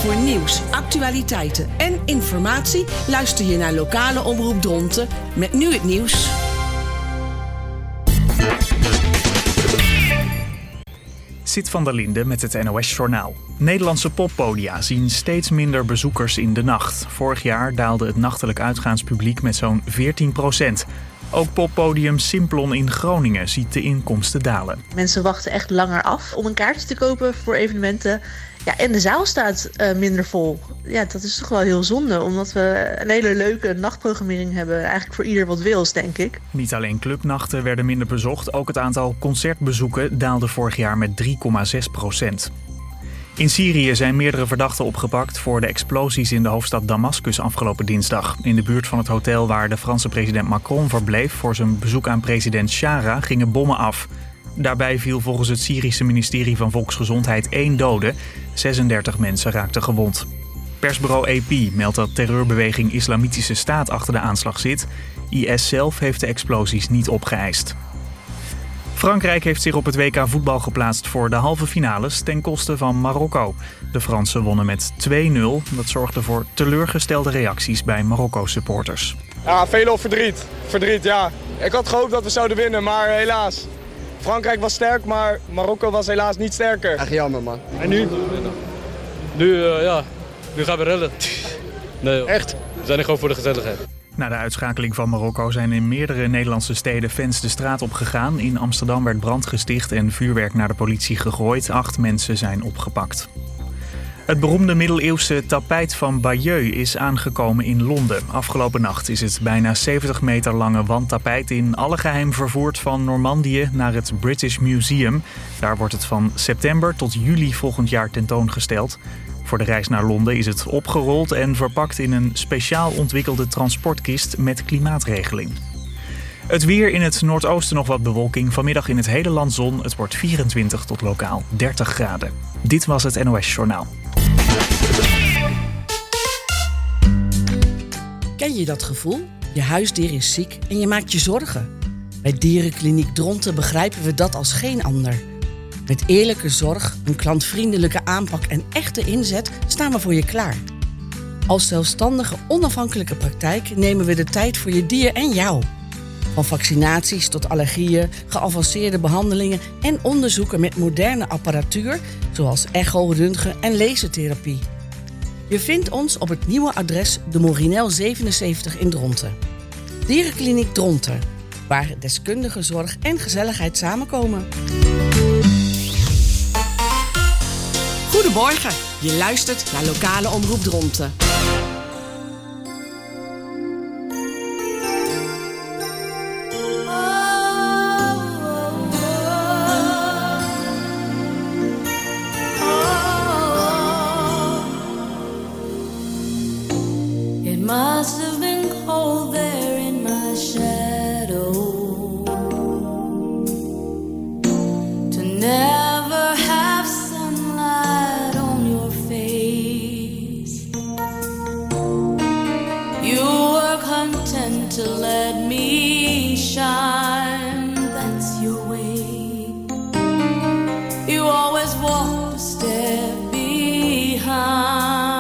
Voor nieuws, actualiteiten en informatie luister je naar lokale omroep Dronten met nu het nieuws. Sit van der Linde met het NOS-journaal. Nederlandse poppodia zien steeds minder bezoekers in de nacht. Vorig jaar daalde het nachtelijk uitgaanspubliek met zo'n 14%. Ook poppodium Simplon in Groningen ziet de inkomsten dalen. Mensen wachten echt langer af om een kaartje te kopen voor evenementen. Ja, en de zaal staat minder vol. Ja, dat is toch wel heel zonde, omdat we een hele leuke nachtprogrammering hebben. Eigenlijk voor ieder wat wils, denk ik. Niet alleen clubnachten werden minder bezocht, ook het aantal concertbezoeken daalde vorig jaar met 3,6%. In Syrië zijn meerdere verdachten opgepakt voor de explosies in de hoofdstad Damascus afgelopen dinsdag. In de buurt van het hotel waar de Franse president Macron verbleef voor zijn bezoek aan president Chara gingen bommen af. Daarbij viel volgens het Syrische ministerie van Volksgezondheid 1 dode. 36 mensen raakten gewond. Persbureau AP meldt dat terreurbeweging Islamitische Staat achter de aanslag zit. IS zelf heeft de explosies niet opgeëist. Frankrijk heeft zich op het WK voetbal geplaatst voor de halve finales ten koste van Marokko. De Fransen wonnen met 2-0. Dat zorgde voor teleurgestelde reacties bij Marokko-supporters. Ja, veel verdriet, ja. Ik had gehoopt dat we zouden winnen, maar helaas. Frankrijk was sterk, maar Marokko was helaas niet sterker. Echt jammer, man. En nu? Nu gaan we redden. Nee, echt? We zijn er gewoon voor de gezelligheid. Na de uitschakeling van Marokko zijn in meerdere Nederlandse steden fans de straat op gegaan. In Amsterdam werd brand gesticht en vuurwerk naar de politie gegooid. 8 mensen zijn opgepakt. Het beroemde middeleeuwse tapijt van Bayeux is aangekomen in Londen. Afgelopen nacht is het bijna 70 meter lange wandtapijt in alle geheim vervoerd van Normandië naar het British Museum. Daar wordt het van september tot juli volgend jaar tentoongesteld. Voor de reis naar Londen is het opgerold en verpakt in een speciaal ontwikkelde transportkist met klimaatregeling. Het weer: in het noordoosten nog wat bewolking. Vanmiddag in het hele land zon. Het wordt 24 tot lokaal 30 graden. Dit was het NOS Journaal. Ken je dat gevoel? Je huisdier is ziek en je maakt je zorgen. Bij Dierenkliniek Dronten begrijpen we dat als geen ander. Met eerlijke zorg, een klantvriendelijke aanpak en echte inzet staan we voor je klaar. Als zelfstandige, onafhankelijke praktijk nemen we de tijd voor je dier en jou. Van vaccinaties tot allergieën, geavanceerde behandelingen en onderzoeken met moderne apparatuur, zoals echo, röntgen en lasertherapie. Je vindt ons op het nieuwe adres de Morinel 77 in Dronten. Dierenkliniek Dronten, waar deskundige zorg en gezelligheid samenkomen. Goedemorgen, je luistert naar lokale omroep Dronten. It must have been cold there in my shadow to never have sunlight on your face. You were content to let me shine, that's your way. You always walked a step behind.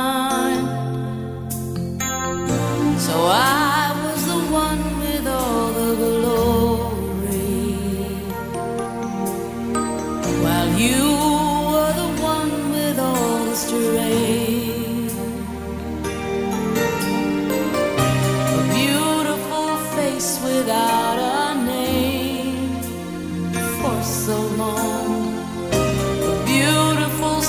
So I was the one with all the glory, while you were the one with all the strength. A beautiful face without a name for so long. A beautiful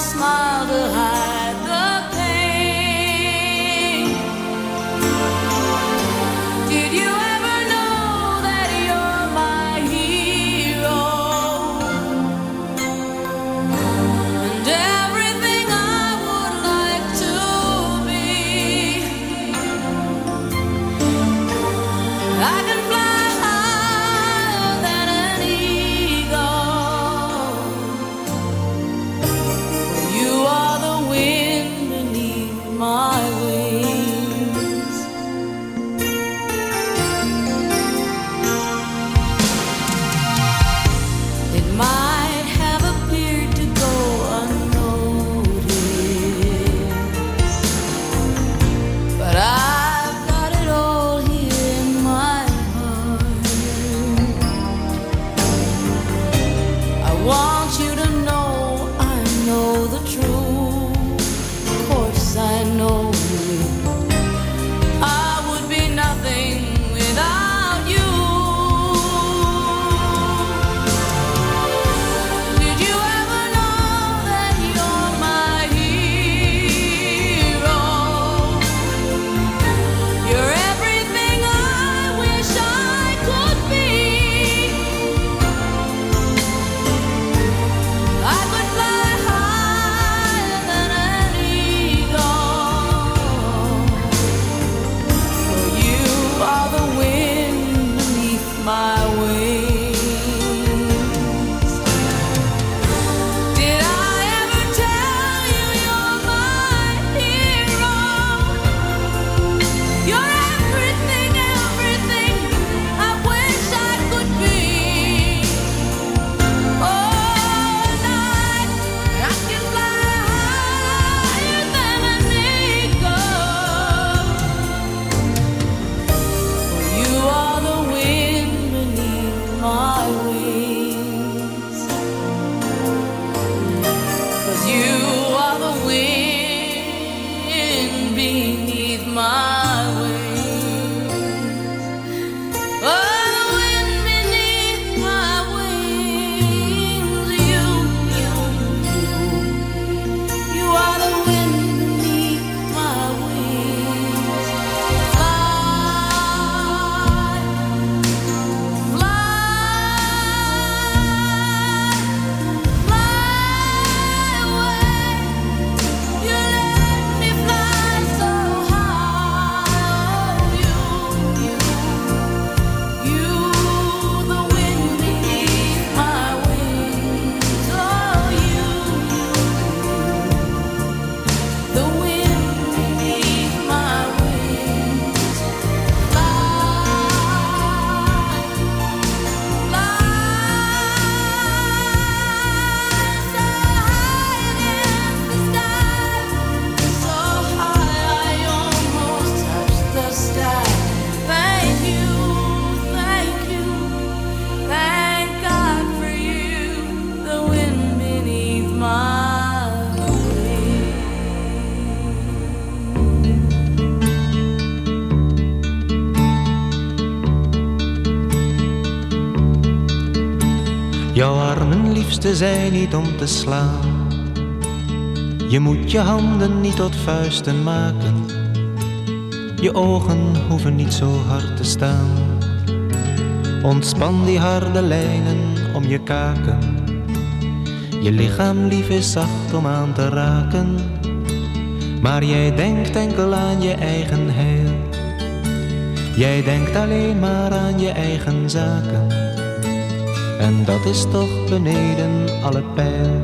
liefste zijn niet om te slaan. Je moet je handen niet tot vuisten maken. Je ogen hoeven niet zo hard te staan. Ontspan die harde lijnen om je kaken. Je lichaam lief is zacht om aan te raken. Maar jij denkt enkel aan je eigen heil. Jij denkt alleen maar aan je eigen zaken. En dat is toch beneden alle pijl.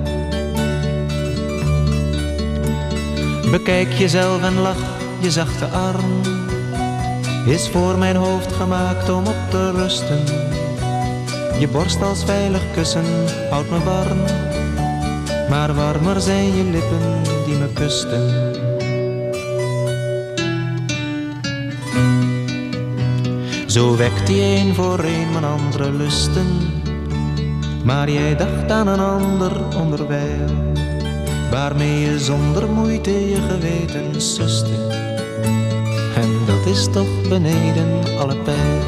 Bekijk jezelf en lach, je zachte arm is voor mijn hoofd gemaakt om op te rusten. Je borst als veilig kussen houdt me warm. Maar warmer zijn je lippen die me kusten. Zo wekt die een voor een mijn andere lusten. Maar jij dacht aan een ander onderwijl, waarmee je zonder moeite je geweten suste. En dat is toch beneden alle pijl.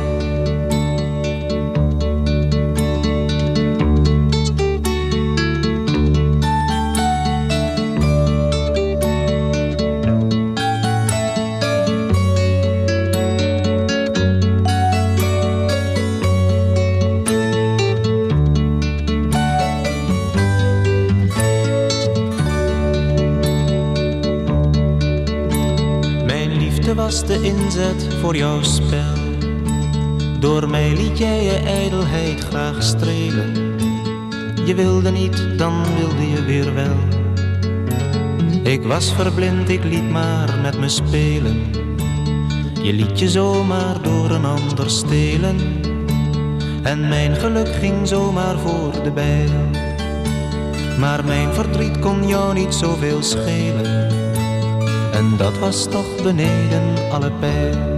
Was de inzet voor jouw spel. Door mij liet jij je ijdelheid graag strelen. Je wilde niet, dan wilde je weer wel. Ik was verblind, ik liet maar met me spelen. Je liet je zomaar door een ander stelen. En mijn geluk ging zomaar voor de bijl. Maar mijn verdriet kon jou niet zoveel schelen. En dat was toch beneden alle pijl.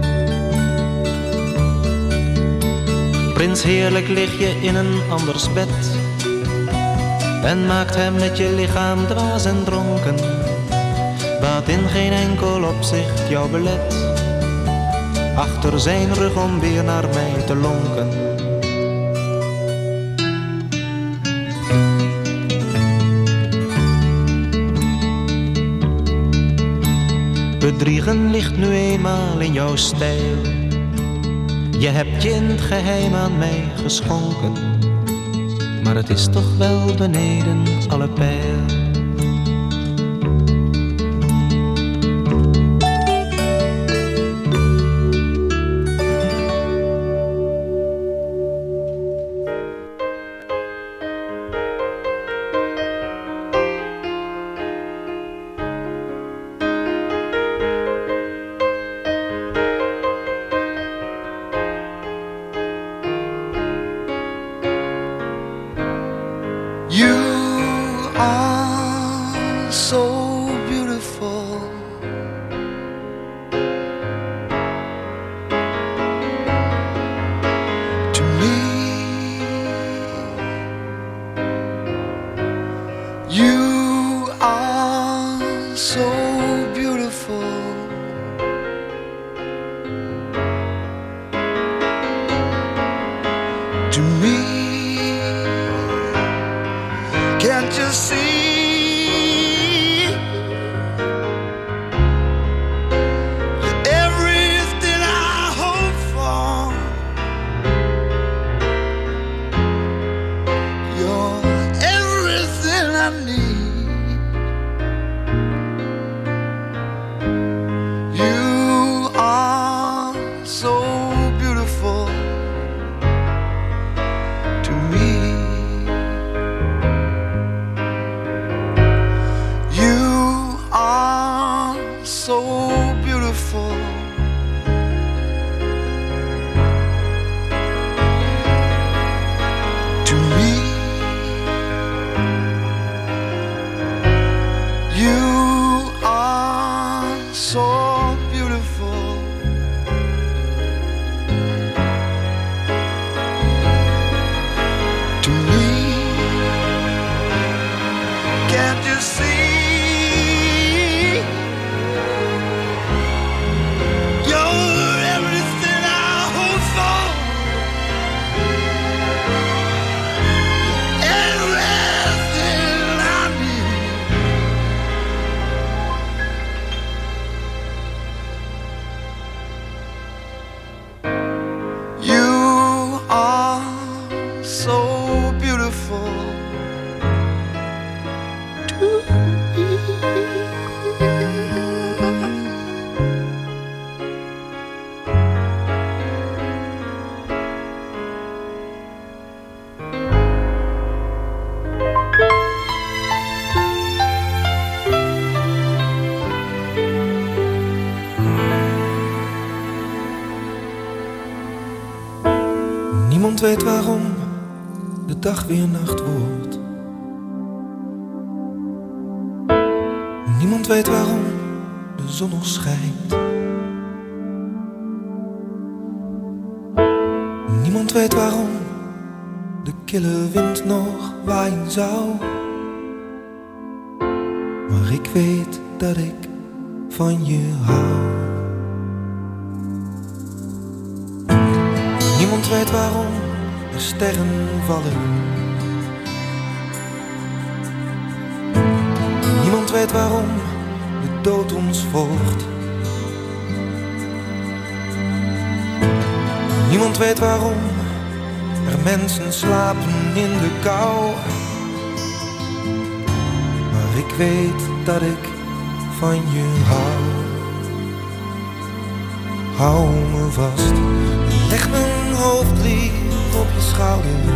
Prins, heerlijk lig je in een anders bed en maakt hem met je lichaam dwaas en dronken, wat in geen enkel opzicht jou belet achter zijn rug om weer naar mij te lonken. Bedriegen ligt nu eenmaal in jouw stijl. Je hebt je in het geheim aan mij geschonken, maar het is toch wel beneden alle pijl. Niemand weet waarom de dag weer nacht wordt. Niemand weet waarom de zon nog schijnt. Niemand weet waarom de kille wind nog waaien zou. Maar ik weet dat ik van je hou. Niemand weet waarom er sterren vallen. Niemand weet waarom de dood ons volgt. Niemand weet waarom er mensen slapen in de kou. Maar ik weet dat ik van je hou. Hou me vast, leg mijn hoofd lief op je schouder.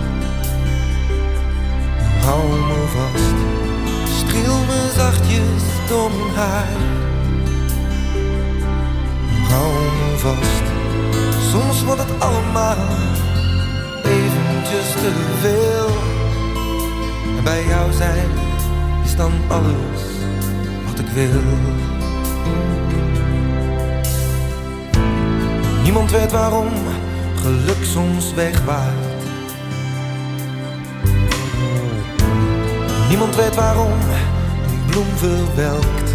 Hou me vast, streel me zachtjes door mijn haar. Hou me vast, soms wordt het allemaal eventjes te veel. En bij jou zijn is dan alles wat ik wil. Niemand weet waarom geluk soms wegwaait. Niemand weet waarom een bloem verwelkt.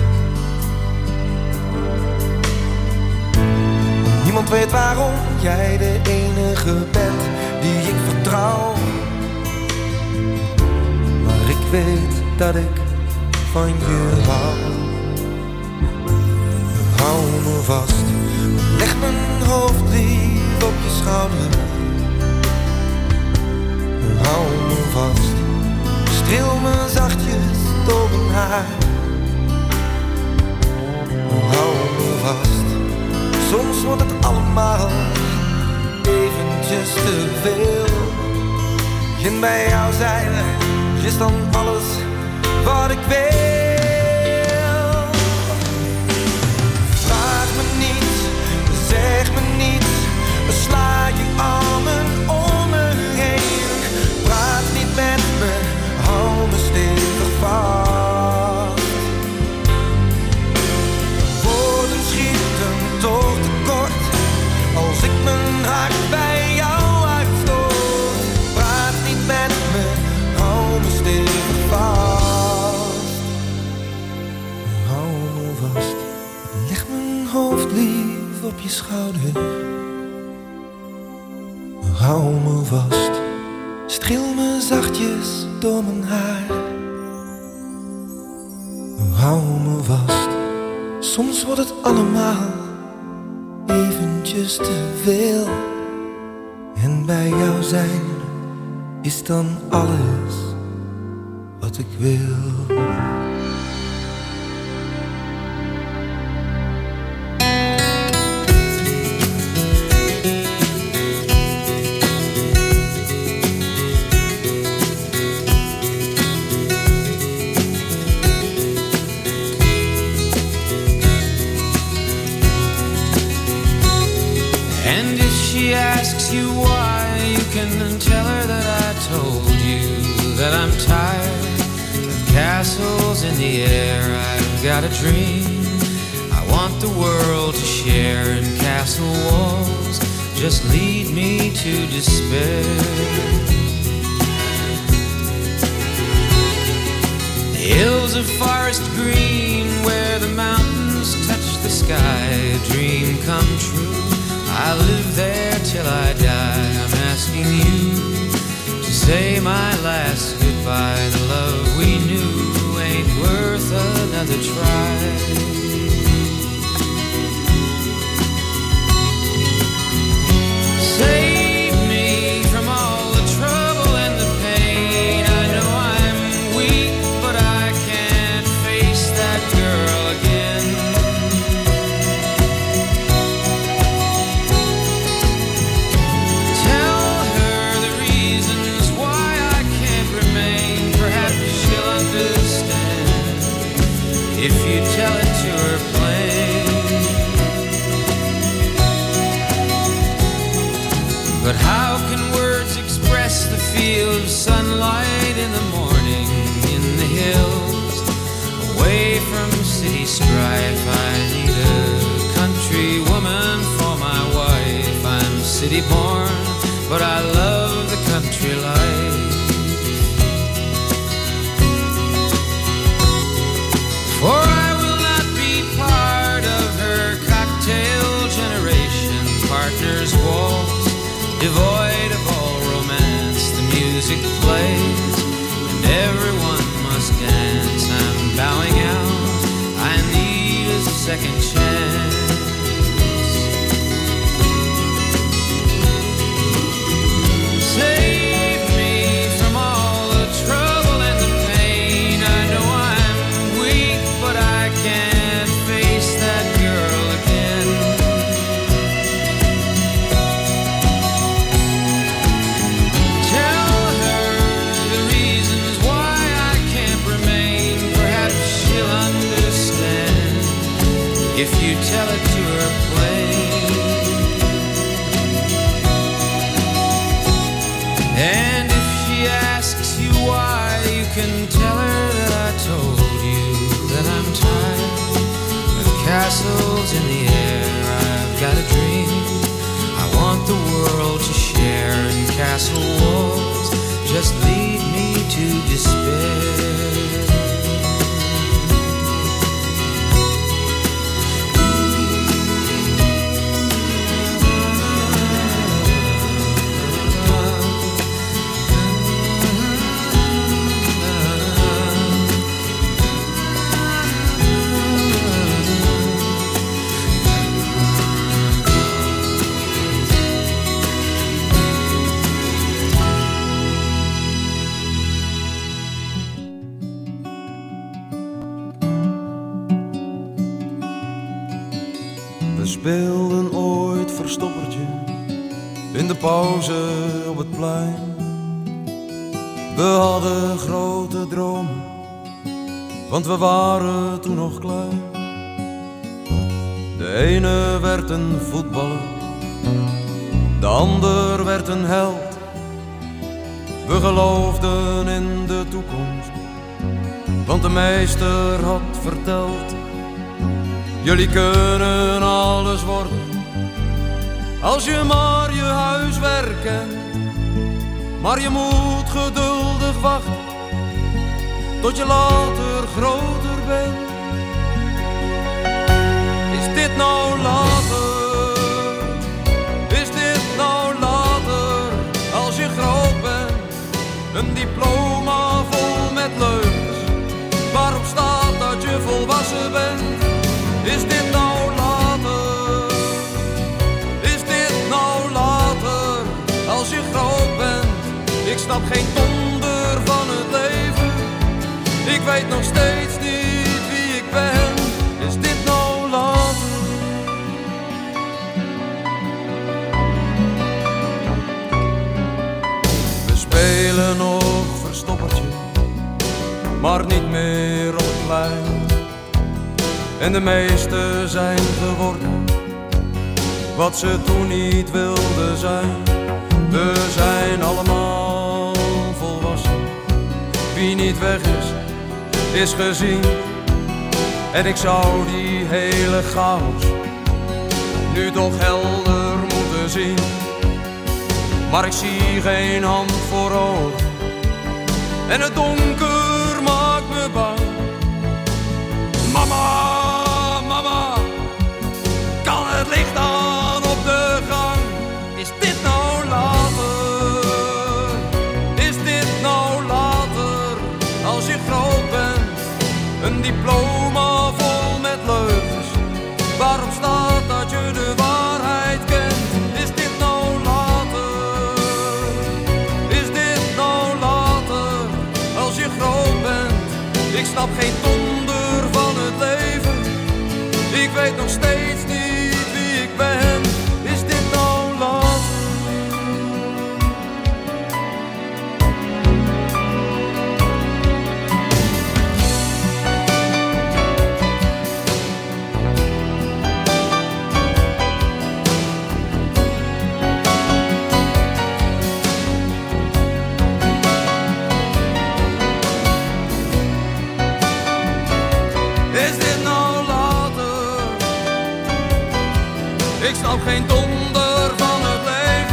Niemand weet waarom jij de enige bent die ik vertrouw. Maar ik weet dat ik van je hou. Hou me vast, leg mijn hoofd lief op je schouder. Hou me vast, streel me zachtjes door mijn haar. Hou me vast, soms wordt het allemaal eventjes te veel. En bij jou zijn is dan alles wat ik wil. Vraag me niet, zeg me niet, sla je armen om me heen. Praat niet met me, hou me stevig vast. Woorden schieten toch tekort als ik mijn hart bij jou uitstoot. Praat niet met me, hou me stevig vast. Hou me vast, leg mijn hoofd lief op je schouder. Hou me vast, streel me zachtjes door mijn haar. Hou me vast, soms wordt het allemaal eventjes te veel. En bij jou zijn is dan alles wat ik wil. And if she asks you why, you can tell her that I told you that I'm tired of castles in the air. I've got a dream I want the world to share, and castle walls just lead me to despair. The hills of forest green where the mountains touch the sky, a dream come true. I live there till I die. I'm asking you to say my last goodbye. The love we knew ain't worth another try. Save me from all the trouble and the pain. I know I'm weak, but I can't face that girl again. If you tell it to her plain. But how can words city born, but I love the country life. For I will not be part of her cocktail generation. Partners waltz, devoid of all romance. The music plays, and everyone must dance. I'm bowing out, I need a second chance. Save me from all the trouble and the pain. I know I'm weak, but I can't face that girl again. Tell her the reasons why I can't remain. Perhaps she'll understand if you tell it to her plain. And if she asks you why, you can tell her that I told you that I'm tired of castles in the air. I've got a dream I want the world to share, and castle walls just lead me to despair. We speelden ooit verstoppertje in de pauze op het plein. We hadden grote dromen, want we waren toen nog klein. De ene werd een voetballer, de ander werd een held. We geloofden in de toekomst, want de meester had verteld: jullie kunnen alles worden, als je maar je huiswerk kent. Maar je moet geduldig wachten, tot je later groter bent. Is dit nou later? Is dit nou later? Als je groot bent, een diploma vol met leugens, waarop staat dat je volwassen bent. Is dit nou later? Is dit nou later? Als je groot bent, ik snap geen donder van het leven. Ik weet nog steeds niet wie ik ben. Is dit nou later? We spelen nog verstoppertje, maar niet meer op het plein. En de meesten zijn geworden wat ze toen niet wilden zijn. We zijn allemaal volwassen. Wie niet weg is, is gezien. En ik zou die hele chaos nu toch helder moeten zien. Maar ik zie geen hand voor ogen, en het donker maakt me bang. Mama, mama, kan het licht aan op de gang? Is dit nou later? Is dit nou later? Als je groot bent, een diploma vol met leugens, waarop staat dat je de waarheid kent. Is dit nou later? Is dit nou later? Als je groot bent, ik snap geen donder van het leven. Ik weet nog steeds niet wie ik ben. Is dit nou later? Ik snap geen donder van het leven.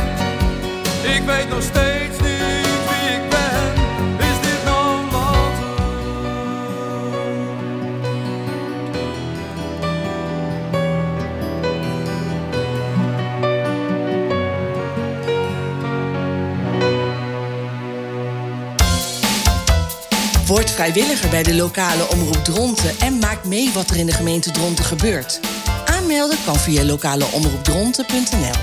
vrijwilliger bij de lokale omroep Dronten en maak mee wat er in de gemeente Dronten gebeurt. Aanmelden kan via lokaleomroepdronten.nl.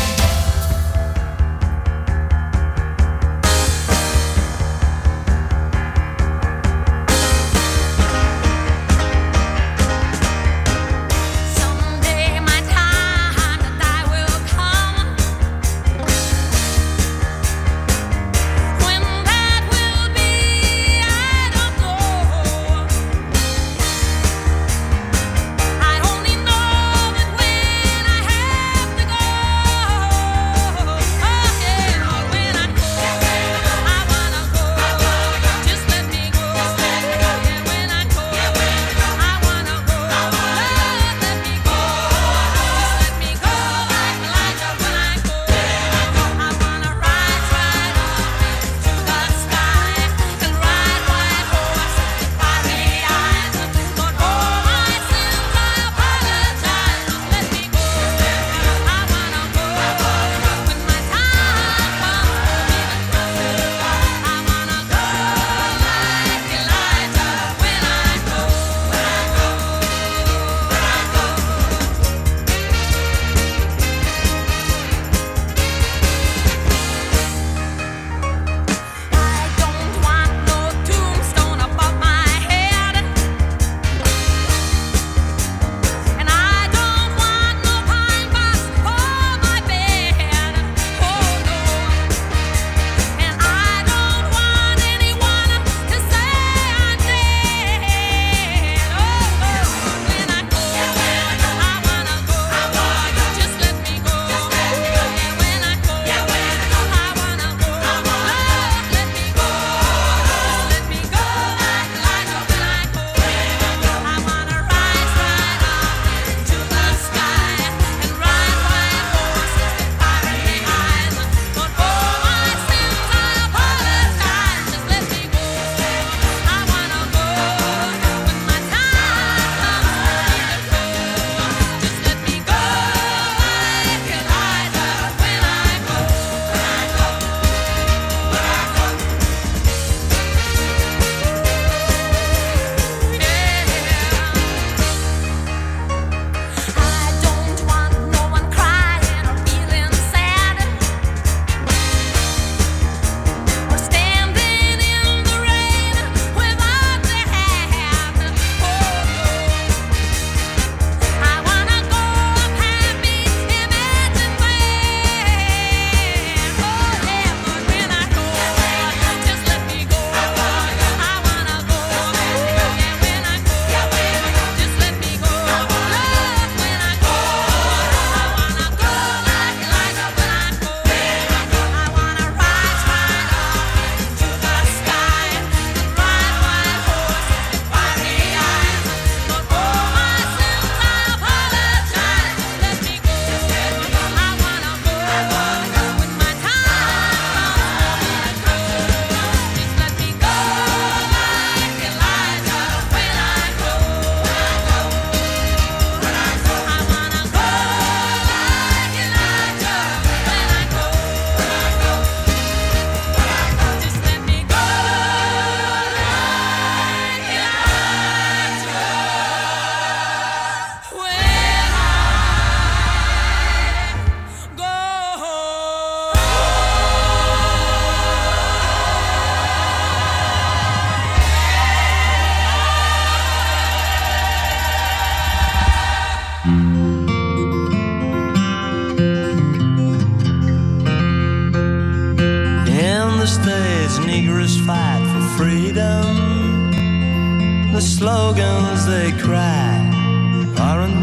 The slogans they cry aren't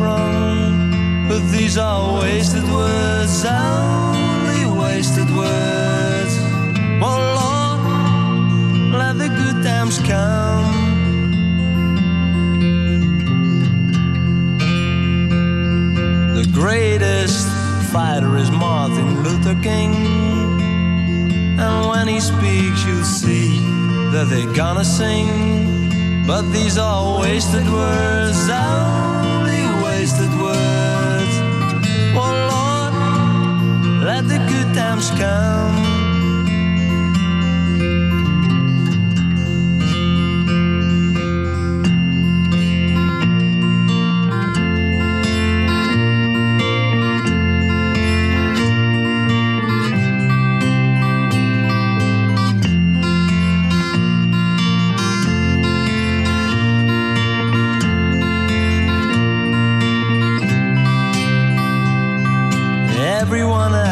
wrong, but these are wasted words, only wasted words. Oh Lord, let the good times come. The greatest fighter is Martin Luther King, and when he speaks you'll see that they're gonna sing. But these are wasted words, only wasted words. Oh Lord, let the good times come.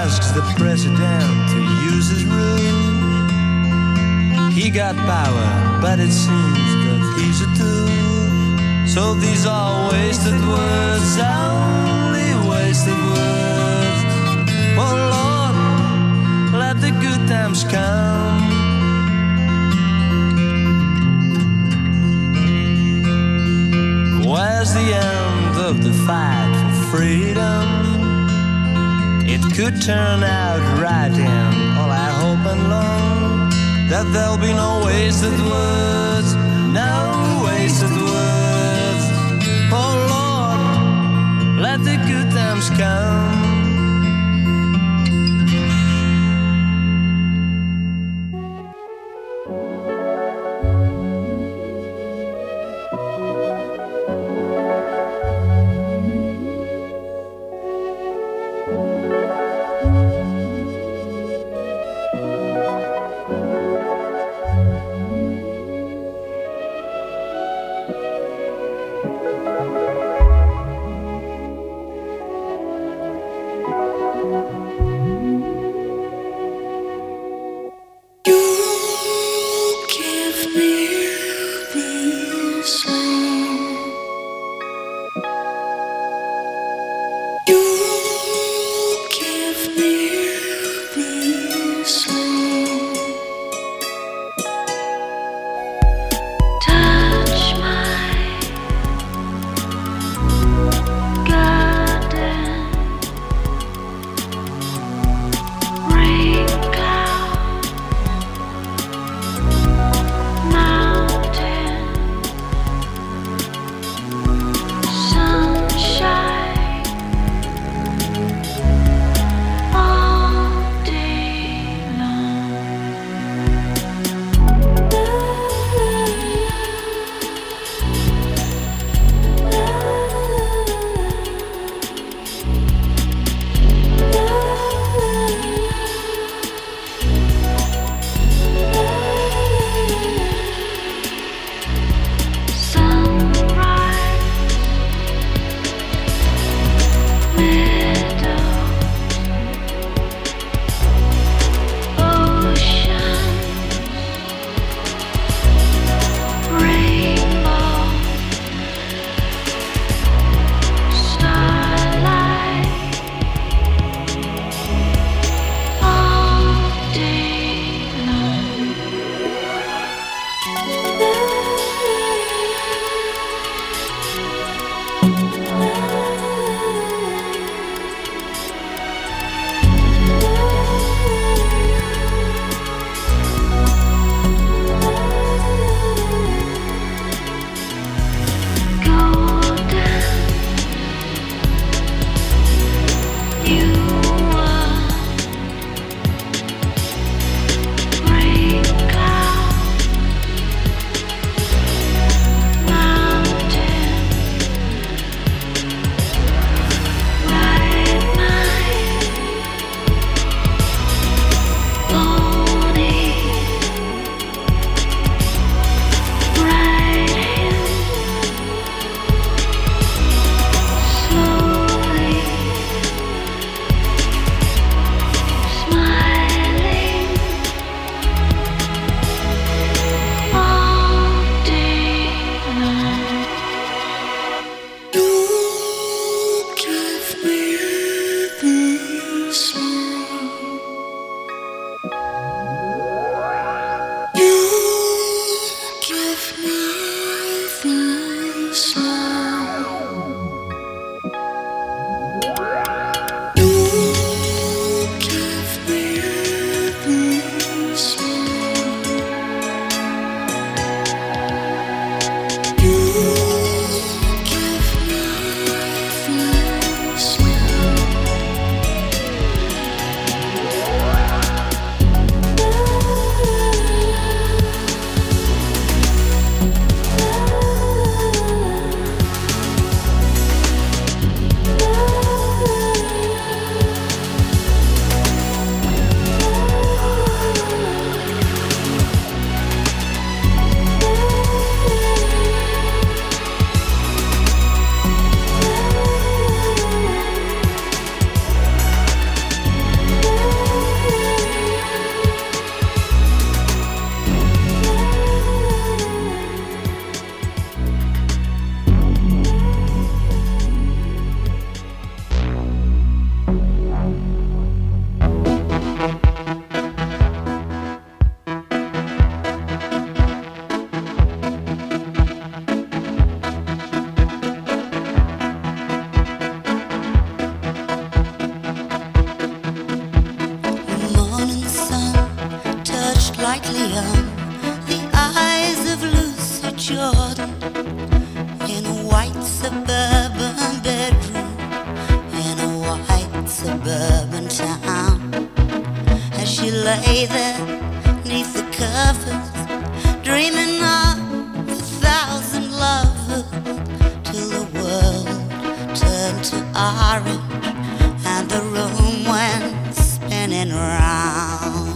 asks the president to use his room. He got power, but it seems that he's a tool. So these are wasted words, only wasted words. Oh Lord, let the good times come. Where's the end of the fight for freedom? It could turn out right, and all I hope and long that there'll be no wasted words, no wasted words. Oh Lord, let the good times come. lay there neath the covers, dreaming of 1,000 lovers, till the world turned to orange and the room went spinning round.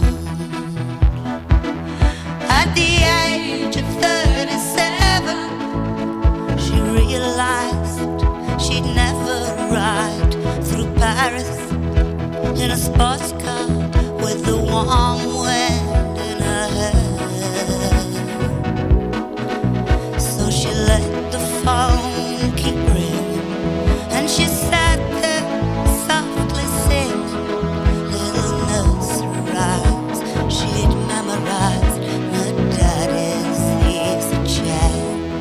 At the age of 37, she realized she'd never ride through Paris in a sports car with the warm wind in her hair. So she let the phone keep ringing, and she sat there softly singing little nursery rhymes she'd memorized in her daddy's easy chair.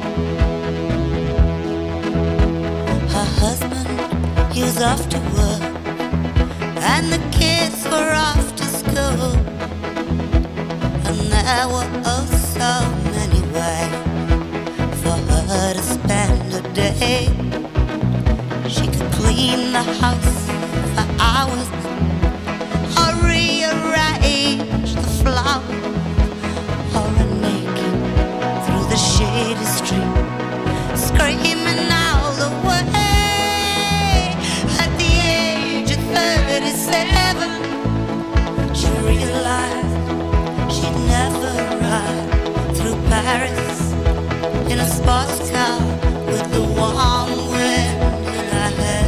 Her husband, he was off to work, and the kids were off to school, and there were oh so many ways for her to spend a day. She could clean the house for hours, or rearrange the flowers, or run naked through the shady street, screaming all the way. At the age of 37, she realized she'd never ride through Paris in a sports car with the warm wind in her hair.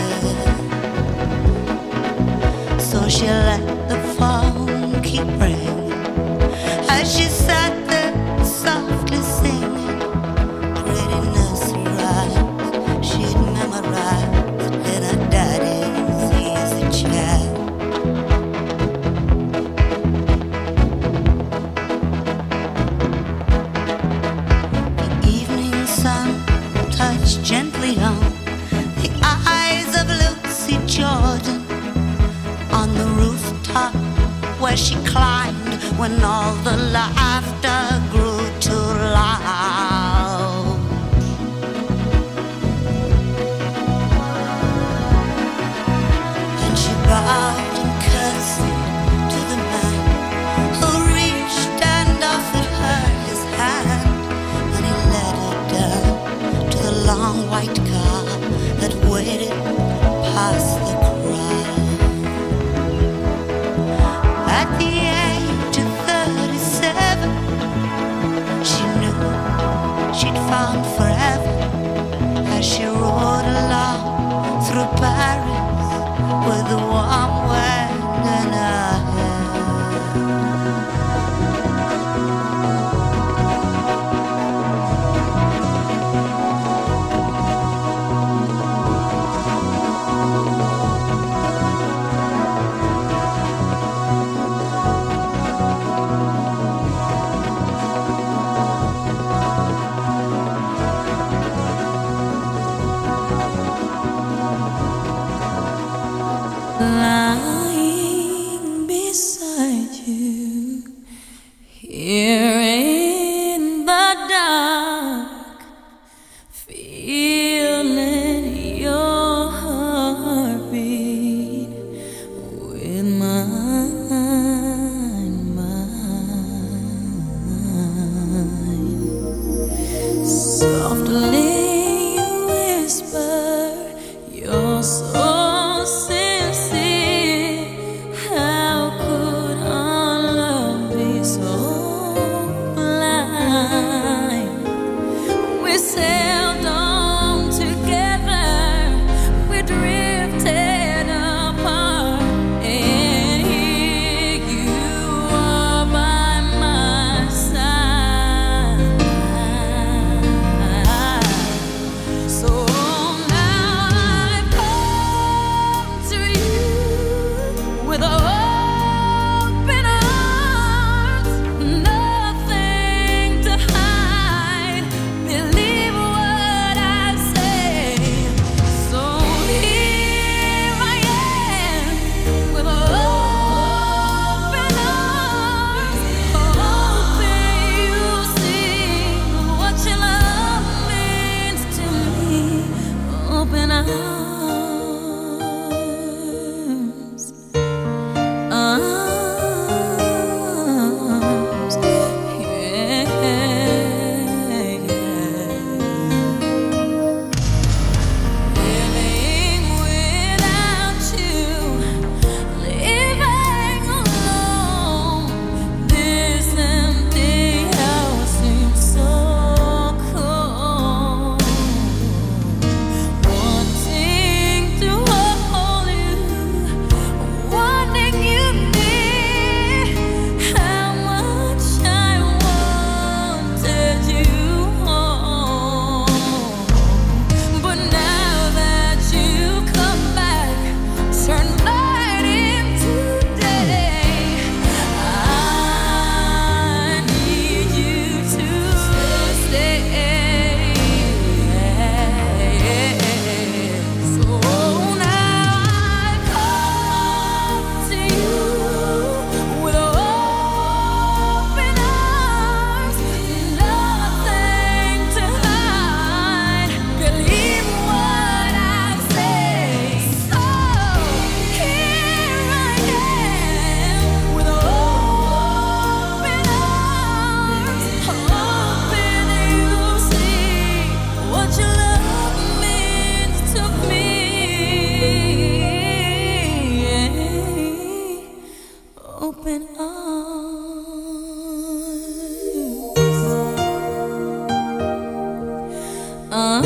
So she let the phone keep ringing as she sat there softly singing pretty nursery rhymes she'd memorized in her daddy's easy chair. The evening sun touched gently on the eyes of Lucy Jordan on the rooftop where she climbed when all the laughter grew too loud. And she bowed and curtsied to the man who reached and offered her his hand, and he led her down to the long white car that waited past the crowd. At the age of 37, she knew she'd found forever as she rode along through Paris with the warm wind in her hair. Lying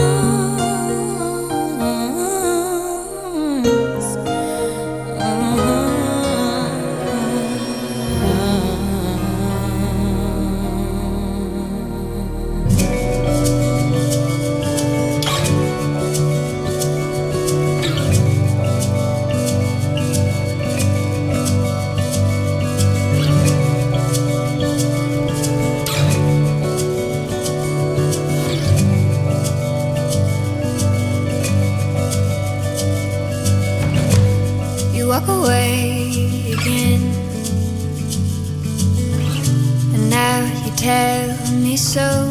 Walk away again, and now you tell me so.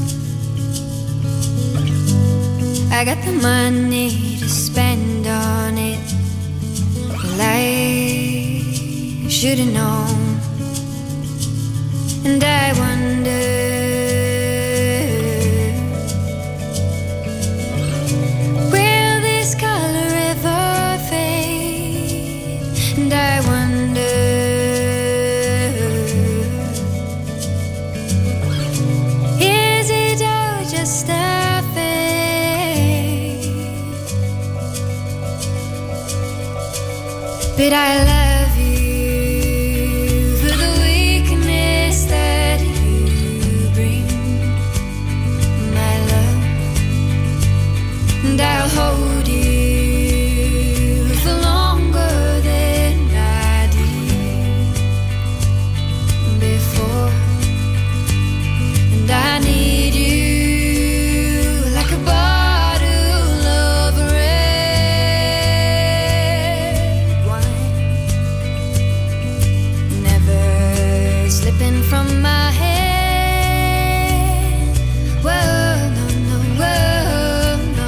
I got the money to spend on it, well, I should've known. And I wonder, will this color ever fade? And I wonder, is it all just a fate? But I love you for the weakness that you bring, my love. And I'll hold you for longer than I did before. And I need you like a bottle of red wine, never slipping from my hand. Whoa, no, no, whoa, no.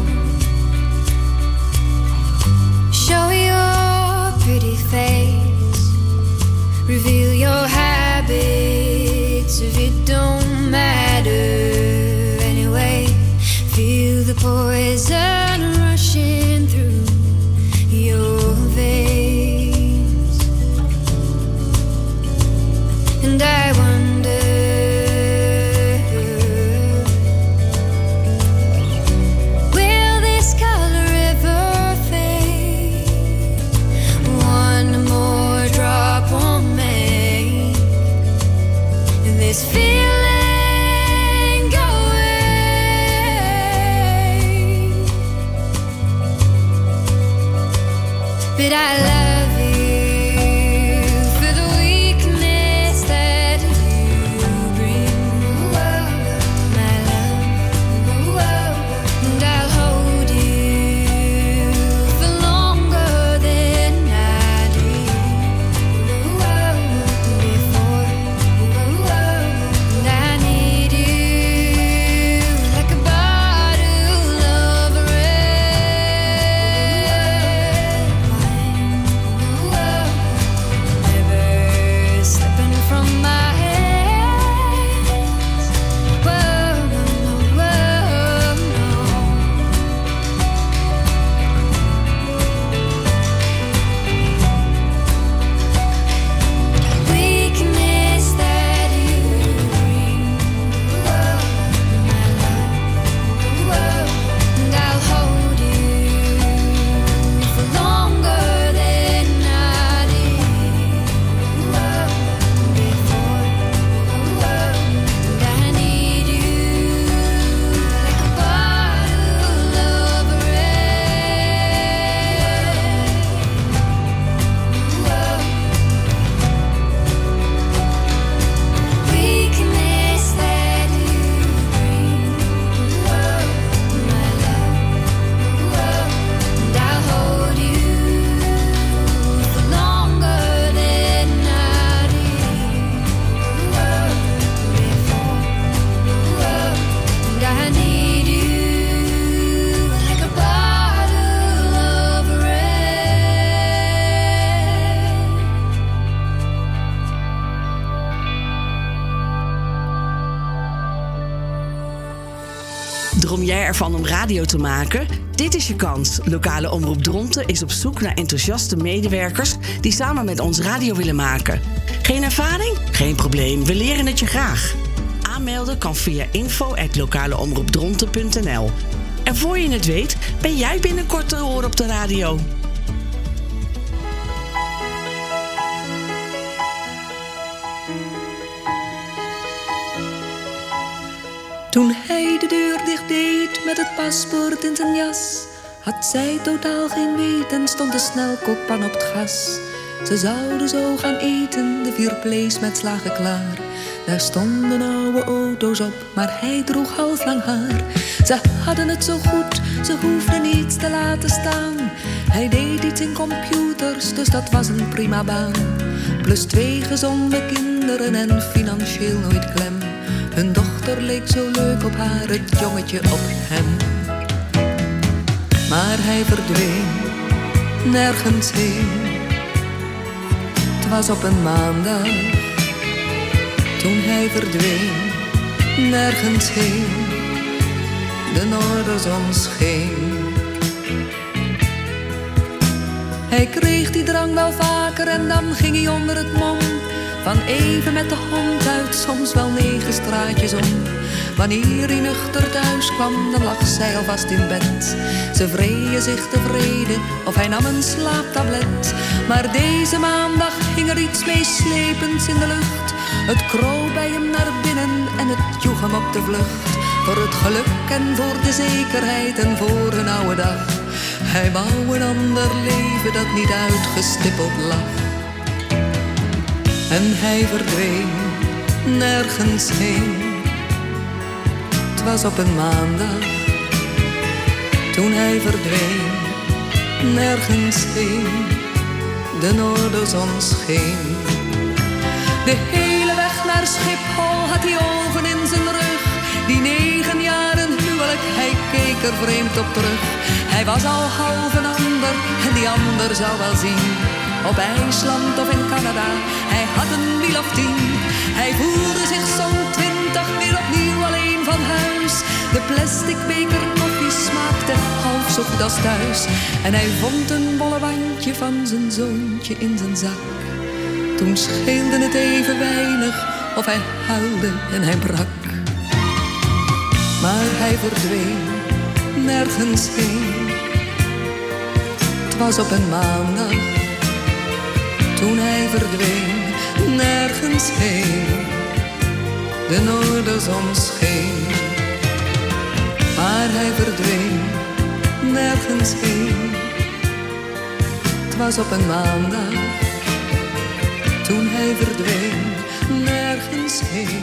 Show your pretty face, reveal your habits if it don't matter anyway. Feel the poison rushing through your veins. And I wonder, will this color ever fade? One more drop won't make this feeling go away. But I love you for the weakness that you bring, my love. And I'll hold you for longer than I did before. And I need you like a bottle of red wine, never slipping from my hands. Whoa, no, no, whoa, no. Weakness that you bring, my love. And I'll hold you for longer than I did before. And I need you like a bottle of red. Weakness that you bring, my love. And I'll hold you for longer than I did before. And I need you like a bottle of red. Droom jij ervan om radio te maken? Dit is je kans. Lokale Omroep Dronten is op zoek naar enthousiaste medewerkers die samen met ons radio willen maken. Geen ervaring? Geen probleem, we leren het je graag. aanmelden kan via info@lokaleomroepdronten.nl. En voor je het weet, ben jij binnenkort te horen op de radio. Toen hij de deur dicht deed met het paspoort in zijn jas, had zij totaal geen weet en stond de snelkookpan op het gas. Ze zouden zo gaan eten, de 4 vlees met slagen klaar. Daar stonden oude auto's op, maar hij droeg halflang haar. Ze hadden het zo goed, ze hoefden niets te laten staan. Hij deed iets in computers, dus dat was een prima baan. Plus 2 gezonde kinderen en financieel nooit klem. Hun dochter leek zo leuk op haar, het jongetje op hem. Maar hij verdween, nergens heen. Het was op een maandag, toen hij verdween, nergens heen. De noorderzon scheen. Hij kreeg die drang wel vaker en dan ging hij onder het mom. Van even met de hond uit, soms wel 9 straatjes om. Wanneer hij nuchter thuis kwam, dan lag zij alvast in bed. Ze vreeën zich tevreden, of hij nam een slaaptablet. Maar deze maandag hing er iets meeslepends in de lucht. Het kroop bij hem naar binnen en het joeg hem op de vlucht. Voor het geluk en voor de zekerheid en voor een oude dag. Hij wou een ander leven dat niet uitgestippeld lag. En hij verdween, nergens heen. Het was op een maandag, toen hij verdween, nergens heen. De noorderzon scheen. De hele weg naar Schiphol had hij ogen in zijn rug. Die 9 jaren huwelijk, hij keek er vreemd op terug. Hij was al half een ander en die ander zou wel zien. Op IJsland of in Canada, hij had een wiel of 10. Hij voelde zich zo'n 20 weer opnieuw alleen van huis. De plastic beker koffie smaakte half zo goed als thuis. En hij vond een bollewandje van zijn zoontje in zijn zak. Toen scheelde het even weinig of hij huilde en hij brak. Maar hij verdween, nergens heen. Het was op een maandag, toen hij verdween, nergens heen. De noorderzon scheen. Maar hij verdween, nergens heen. Het was op een maandag, toen hij verdween, nergens heen.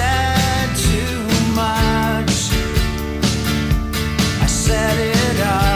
Set it up.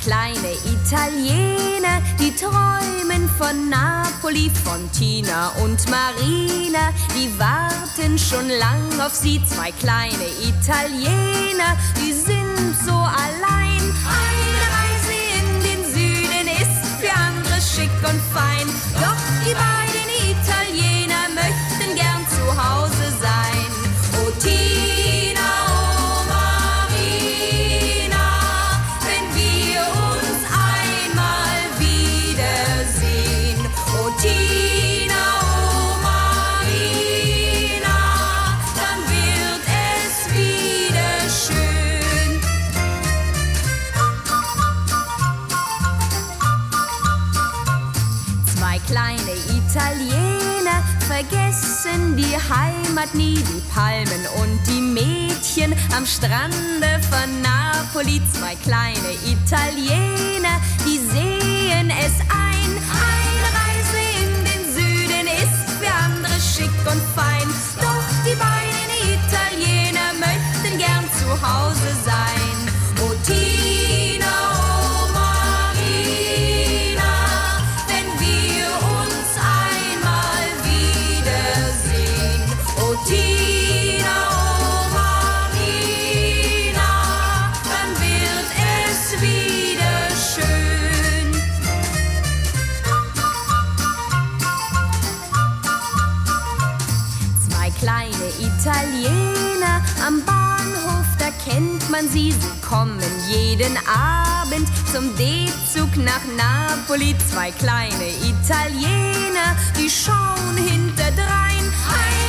kleine Italiener, die träumen von Napoli, von Tina und Marina. Die warten schon lang auf sie, 2 kleine Italiener, die sind so allein. Eine Reise in den Süden ist für andere schick und fein. Doch die beiden Italiener möchten gern zu Hause sein. Oh Tina, oh Marina, wenn wir uns einmal wiedersehen. Oh Tina, oh Marina, dann wird es wieder schön. 2 kleine Italiener vergessen die Heimat nie, die Palmen und die Mädchen am Strande von Napoli. 2 kleine Italiener, die sehen es ein. Eine Reise in den Süden ist für andere schick und fein. Doch die beiden Italiener möchten gern zu Hause sein. Oh Tina, oh Marina, wenn wir uns einmal wiedersehen. Oh Tina, oh Marina, dann wird es wieder schön. 2 kleine Italiener am Bahnhof, da kennt man sie. Sie kommen jeden Abend zum D-Zug nach Napoli. 2 kleine Italiener, die schauen hinterdrein.